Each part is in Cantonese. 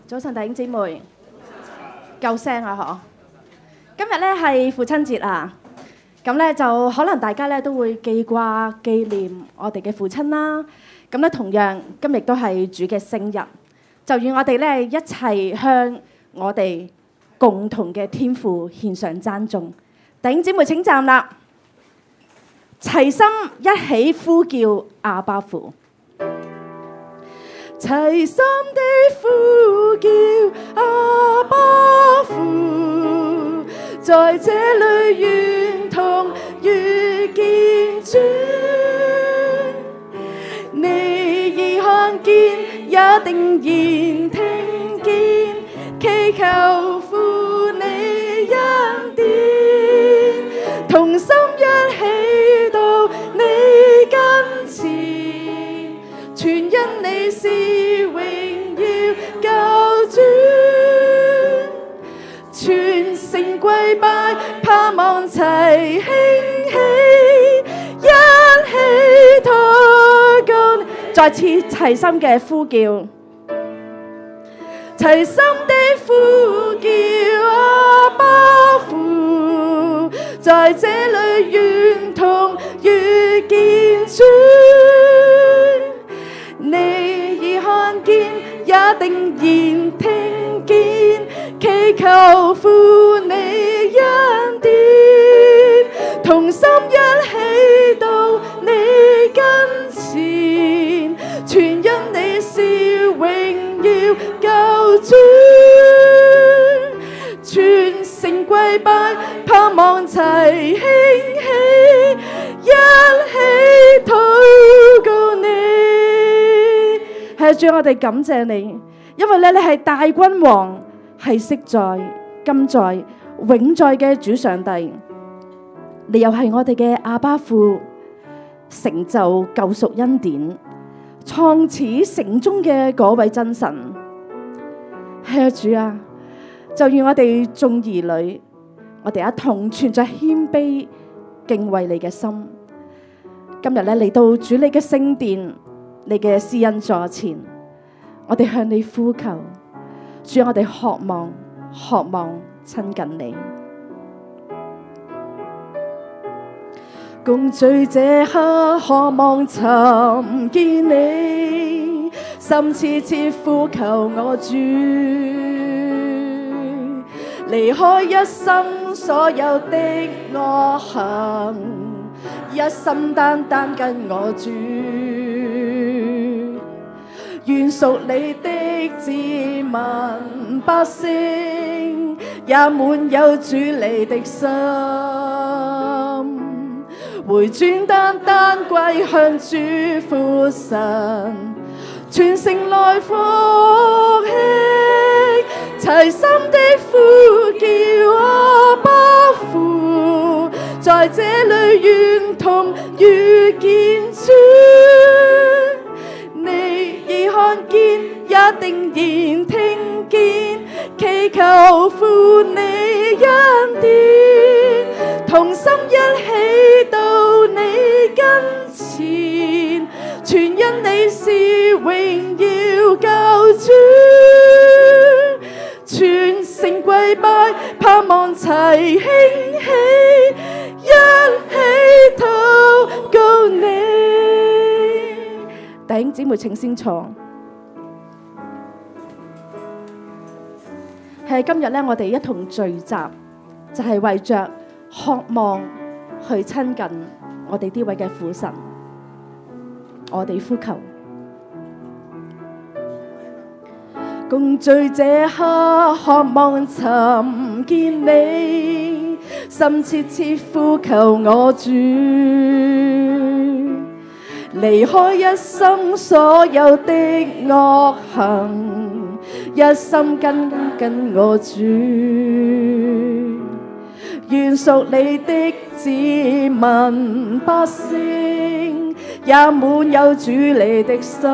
早晨弟兄姊妹，夠聲啊嗬！今日咧係父親節啊，咁咧就可能大家咧都會記掛紀念我哋嘅父親啦。咁咧同樣今日都係主嘅聖日，就願我哋咧一齊向我哋共同嘅天父獻上讚頌。弟兄姊妹請站立，齊心一起呼叫阿爸父。齊心地呼叫阿爸父，在這裏願同遇見主。你已看見，也定然聽見，祈求父你恩典，同心一起到你跟前，全因你是榮耀救主，全城跪拜，盼望齊興起，一起禱告，再次齊心嘅呼叫，齊心的呼叫阿爸父，在這裏願同遇見主。你已看見，也定然聽見，祈求父你恩典，同心一起到你跟前，全因你是榮耀救主，全城跪拜，盼望齊興起，一起禱告你。係主，我哋感謝你，因為咧你係大君王，係昔在、今在、永在嘅主上帝。你又係我哋嘅阿爸父，成就救贖恩典，創始成終嘅嗰位真神。係啊，主啊，就願我哋眾兒女，我哋一同存着謙卑敬畏你嘅心。今日咧嚟到主你嘅聖殿，你嘅施恩座前，我哋向你呼求，主，我哋渴望親近你。共聚這刻，渴望尋見你，心切切呼求我主，離開一生所有的惡行，一心單單跟我主。願屬你的子民百姓，也滿有主你的心，回轉單單歸向主父神，全城來復興，齊心的呼叫阿爸父，在這裏願同遇見主。你已看見，也定然聽見，祈求父你恩典，同心一起到你跟前，全因你是榮耀救主，全城跪拜，盼望齊興起，一起禱告你。弟兄姊妹請先坐。係今日咧，我哋一同聚集，就係為着渴望去親近我哋呢位嘅父神。我哋呼求，共聚這刻，渴望尋見你，心切切呼求我主。離開一生所有的惡行，一心跟我主。願屬你的子民百姓，也滿有主你的心，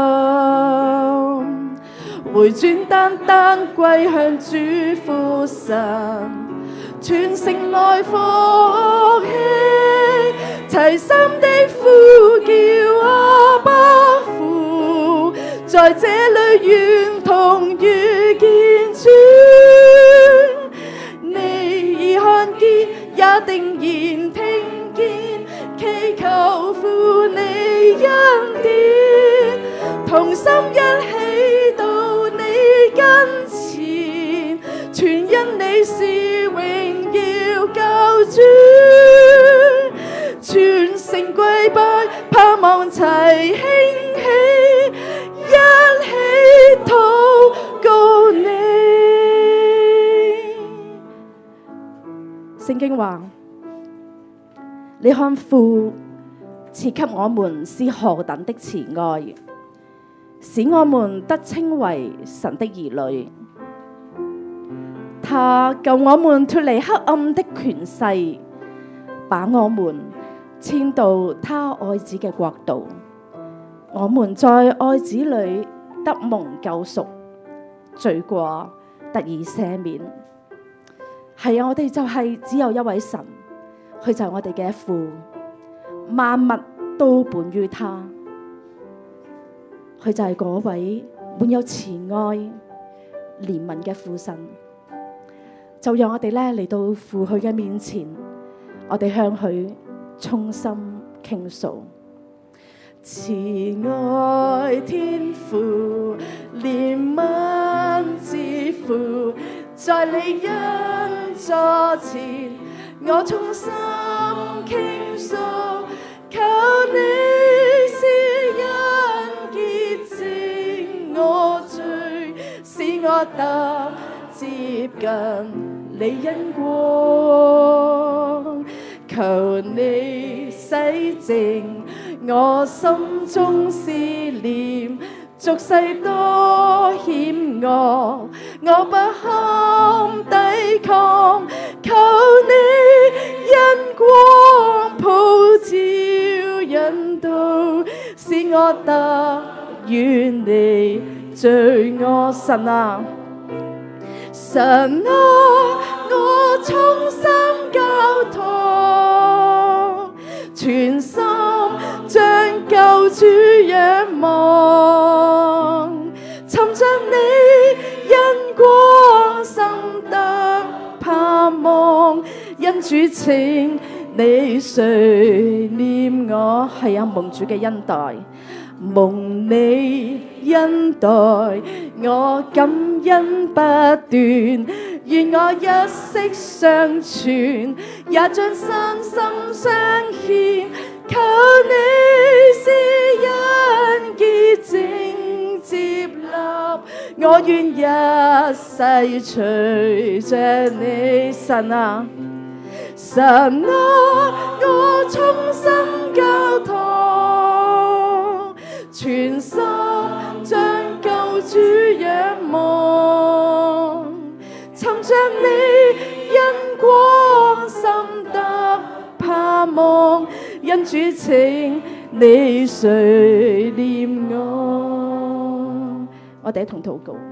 回轉單單歸向主父神，全城來復興，齊心的呼叫阿爸父，在這裏願同遇也定然聽見，祈求父你恩典，同心一起到你跟前，全因你是榮耀救主，全城跪拜，盼望齊興起，一起禱告你。聖經話，你看父賜給我們是何等的慈愛，使我們得稱為神的兒女。他救我們脫離黑暗的權勢，把我們遷到他愛子嘅國度。我們在愛子裏得蒙救贖，罪過得以赦免。係啊，我哋就係只有一位神，佢就係我哋嘅父，萬物都本於他。佢就係嗰位滿有慈愛憐憫嘅父神。就讓我哋咧嚟到父佢嘅面前，我哋向佢衷心傾訴。慈愛天父，憐憫之父，在你恩座前，我衷心傾訴，求你施恩潔淨我罪，使我得接近你恩光，求你洗淨我心中思念，俗世多險惡，我不堪抵抗，求你恩光普照引導，使我得遠離罪惡。神啊，神啊，我衷心交託，全心將救主仰望，尋着你恩光，深得盼望，因主情你垂念我。係啊，蒙主嘅恩待，蒙你恩待，我感恩不斷，願我一息相傳，也將身心相獻，求你施恩潔淨接納，我願一世隨着你。神啊，神啊，我衷心交託，全心將救主仰望，尋着你恩光，深得盼望，因主情你垂念我。我哋一同禱告。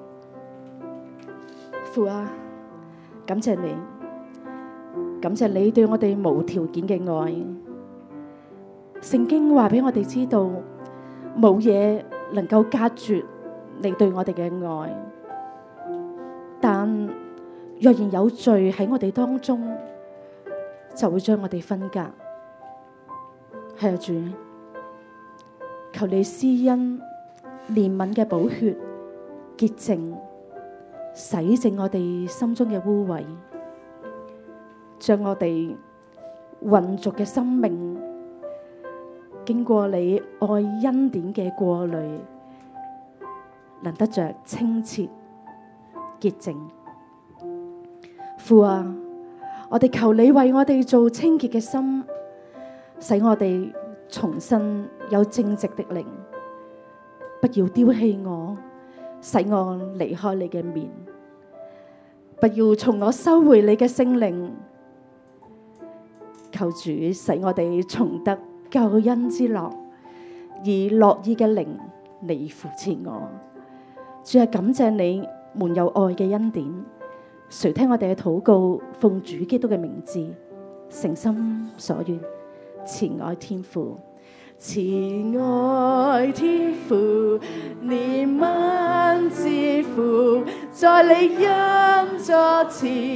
父啊，感謝你，感謝你對我哋無條件嘅愛。聖經話俾我哋知道，冇嘢能夠隔絕你對我哋嘅愛，但若然有罪喺我哋當中，就會將我哋分隔。係啊，主，求你施恩憐憫嘅寶血潔淨洗淨我哋心中嘅污穢，將我哋混濁嘅生命經過你愛恩典嘅過濾，能得着清澈潔淨。父啊，我哋求你為我哋做清潔嘅心，使我哋重新有正直的靈，不要丟棄我，使我離開你嘅面，不要從我收回你嘅聖靈。求主使我哋重得救恩之樂，以樂意嘅靈嚟扶持我。主啊，感謝你滿有愛嘅恩典，垂聽我哋嘅禱告，奉主基督嘅名字，誠心所願。慈愛天父，慈愛天父，憐憫之父，在你恩座前，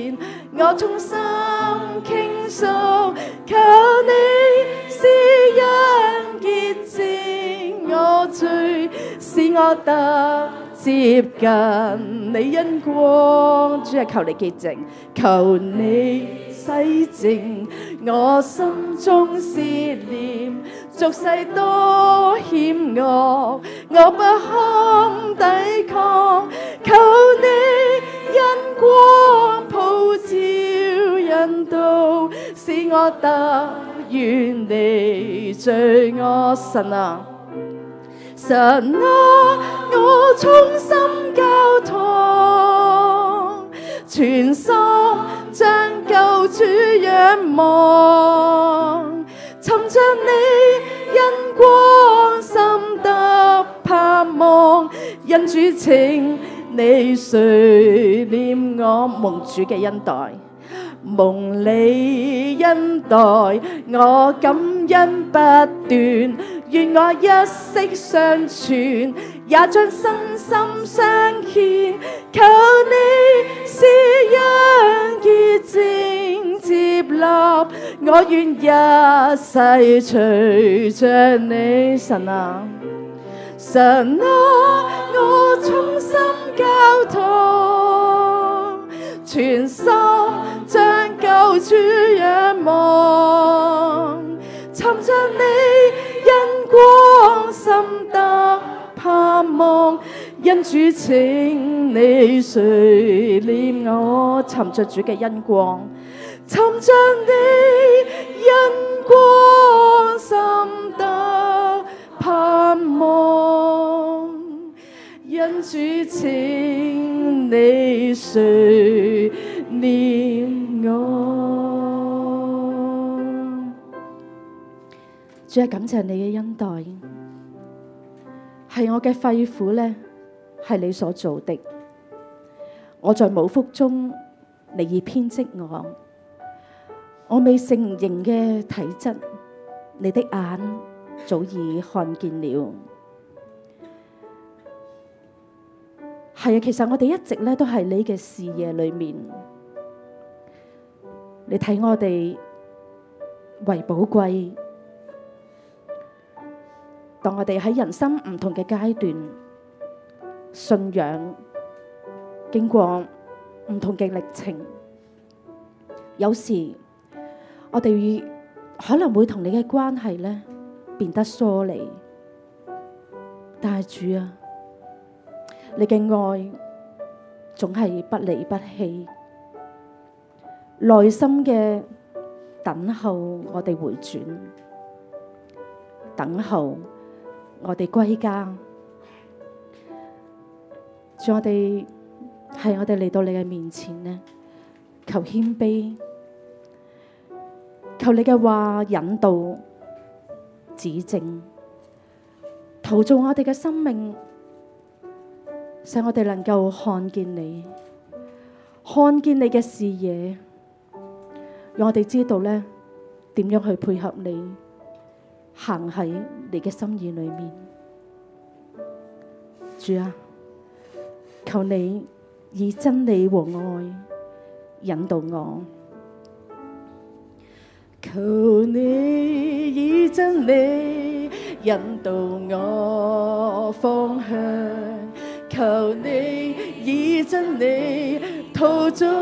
我衷心傾訴，求你施恩潔淨我罪，使我得接近你恩光。主啊，求你潔淨，求你洗淨我心中思念，俗世多險惡，我不堪抵抗，求你恩光普照引導，使我得遠離罪惡。神啊，神啊，我衷心交託，全心將救主仰望，尋着你恩光，深得盼望，因主情你垂念我，蒙主嘅恩待，蒙你恩待，我感恩不斷，願我一息相傳，也將身心相獻，求你施恩潔淨接納，我願一世隨着你。神啊，神啊，我衷心交託，全心將救主仰望，尋着你恩光，深得盼望，因主情你垂念我，尋着主嘅恩光，尋着你恩光，深得盼望，因主情你垂念我。主啊，感謝你嘅恩待，係我嘅肺腑呢，係你所做的。我在母腹中，你已編織我。我未成形嘅體質，你的眼早已看見了。係啊，其實我哋一直咧都係你嘅視野裏面，你睇我哋為寶貴。當我哋喺人生唔同嘅階段，信仰經過唔同嘅歷程，有時我哋可能會同你嘅關係咧變得疏離，但係主啊，你嘅愛總係不離不棄，耐心嘅等候我哋回轉，等候我哋歸家。主，我哋嚟到你嘅面前呢，求謙卑，求你嘅話引導指正，陶造我哋嘅生命，使我哋能夠看見你，看見你嘅視野，讓我哋知道咧點樣去配合你，行喺你嘅心意裏面。主啊，求你以真理和愛引導我，求你以真理引導我方向，求你以真理陶造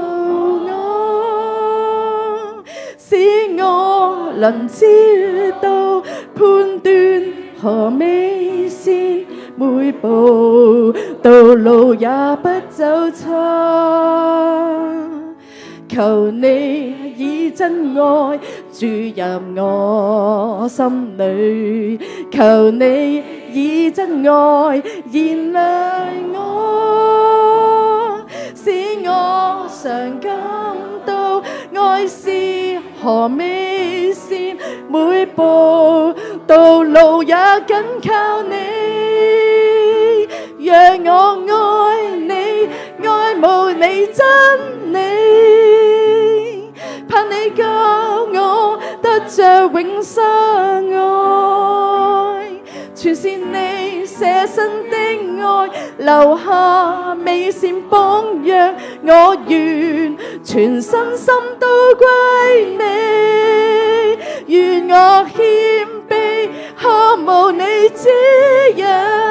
我，使我能知道判斷何美善，每步道路也不走錯。求你以真愛注入我心裏，求你以真愛燃亮我，使我常感到愛是何美善，每步道路也緊靠你，讓我愛你，愛慕你真理，盼你救我得着永生愛，全是你捨身的愛，留下美善榜樣，我願全身心都歸你。願我謙卑，渴慕你指引，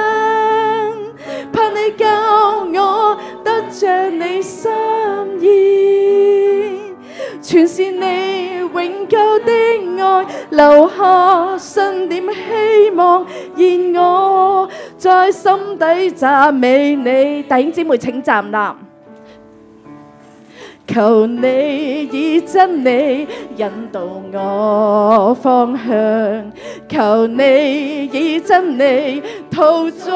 盼你教我得着你心意。全是你永久的愛，留下信念希望，願我在心底讚美你。弟兄姊妹請站立。求你以真理引導我方向，求你以真理陶造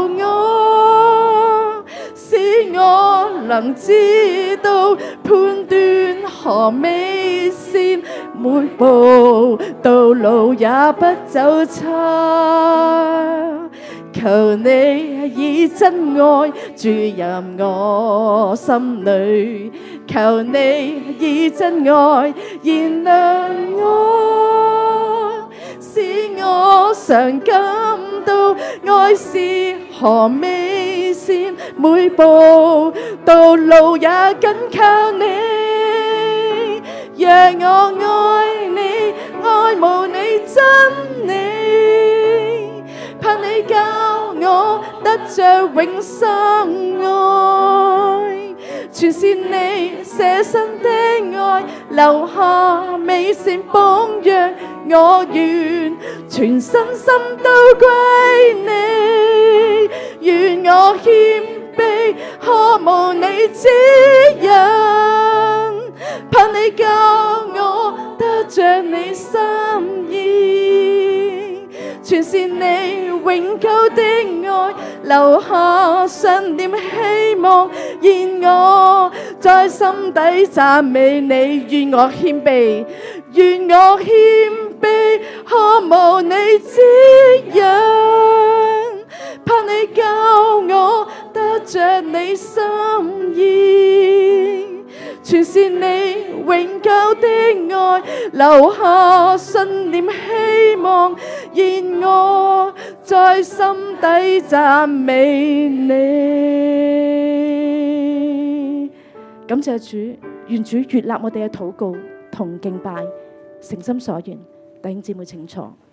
我，使我能知道判斷何美善，每步道路也不走差。求你以真愛注入我心裏，求你以真愛燃亮我，使我常感到愛是何美善，每步道路也緊靠你，讓我愛你，愛慕你真理，盼你教我得着永生愛，全是你捨身的愛，留下美善榜樣，我願全身心都歸你，願我謙卑，渴慕你指引，盼你教我得着你心意，全是你永久的愛，留下信念希望，願我在心底讚美你。願我謙卑，願我謙卑，渴慕你指引，盼你教我得着你心意，全是你永久的愛，留下信念希望，願我在心底讚美你。感謝主，願主悅納我哋嘅禱告同敬拜，誠心所願。弟兄姊妹請坐。